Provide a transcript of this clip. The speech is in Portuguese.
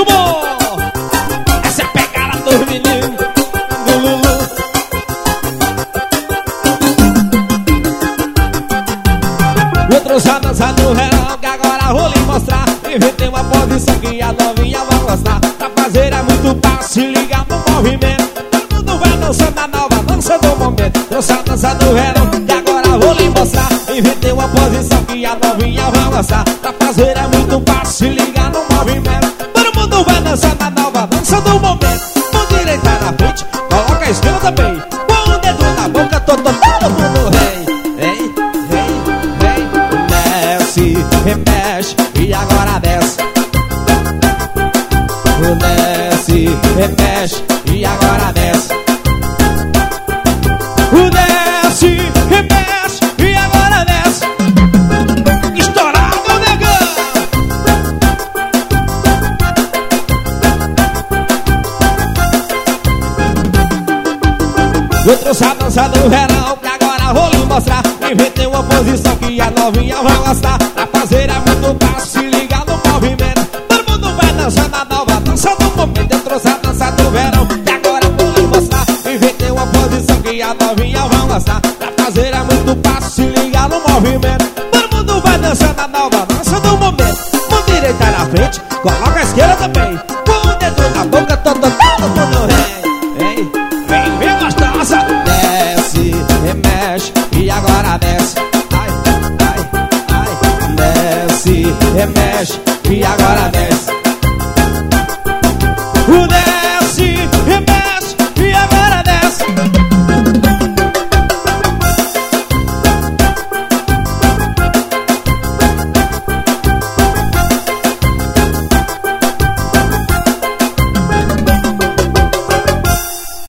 Muito bom! Essa é a pegada dos meninos do Lulu. Eu trouxe a dança do verão que agora vou lhe mostrar. Inventei uma posição que a novinha vai gostar. Pra fazer é muito fácil, se ligar no movimento. Todo mundo vai dançando a nova dança do momento. Trouxe a dança do verão que agora vou lhe mostrar. Inventei uma posição que a novinha vai gostar. Pra fazer é muito fácil, se ligar no movimento. Todo mundo vai dançando a nova dança do momento. Mão direita na frente, coloca a esquerda também. Com o dedo na boca, todo mundo vem. Desce, remexe e agora desce. Desce, remexe e agora desce. Desce, remexe e agora desce. Estourado, negão! Eu trouxe a dança do verão que agora vou lhe mostrar. Inventei uma posição que a novinha vai gostar. Pra fazer é muito fácil, se ligar no movimento. Todo mundo vai dançando a nova dança do momento. Eu trouxe a dança do verão que agora vou lhe mostrar. Inventei uma posição que a novinha vai gostar. Pra fazer é muito fácil, se ligar no movimento. Todo mundo vai dançando a nova dança do momento. Mão direita na frente, coloca a esquerda também. Com o dedo na boca, todo mundo vem. Vem gostosa. Desce, remexe e agora desce. Ai, ai, ai. Desce, remexe e agora desce.